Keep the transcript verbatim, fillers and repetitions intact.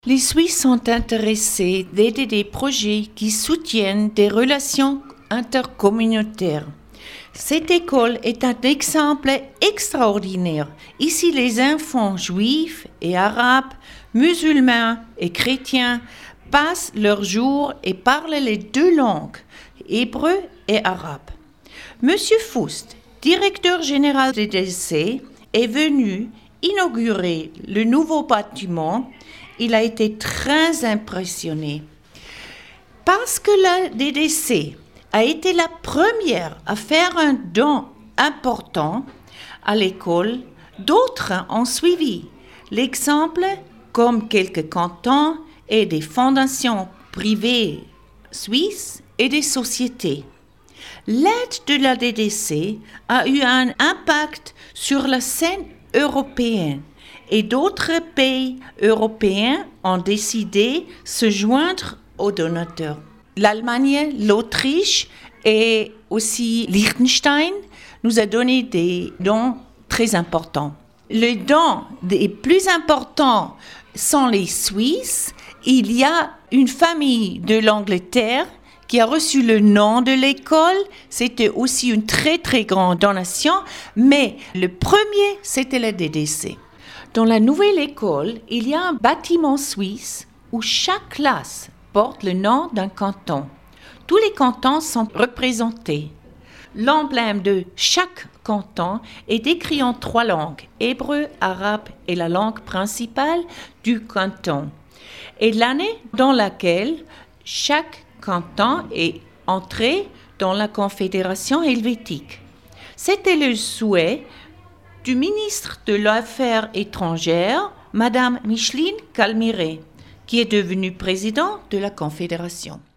Les Suisses sont intéressés d'aider des projets qui soutiennent des relations intercommunautaires. Cette école est un exemple extraordinaire. Ici, les enfants juifs et arabes, musulmans et chrétiens passent leurs jours et parlent les deux langues, hébreu et arabe. Monsieur Foust, directeur général des D D C, est venu inaugurer le nouveau bâtiment. Il a été très impressionné. Parce que la D D C a été la première à faire un don important à l'école, d'autres ont suivi l'exemple, comme quelques cantons et des fondations privées suisses et des sociétés. L'aide de la D D C a eu un impact sur la scène européenne et d'autres pays européens ont décidé de se joindre aux donateurs. L'Allemagne, l'Autriche et aussi Liechtenstein nous a donné des dons très importants. Les dons les plus importants sont les Suisses. Il y a une famille de l'Angleterre qui a reçu le nom de l'école. C'était aussi une très très grande donation, mais le premier, c'était la D D C. Dans la nouvelle école, il y a un bâtiment suisse où chaque classe porte le nom d'un canton. Tous les cantons sont représentés. L'emblème de chaque canton est écrit en trois langues, hébreu, arabe et la langue principale du canton. Et l'année dans laquelle chaque canton est entré dans la Confédération helvétique. C'était le souhait du ministre de l'Affaires étrangères, Madame Micheline Calmeret, qui est devenue présidente de la Confédération.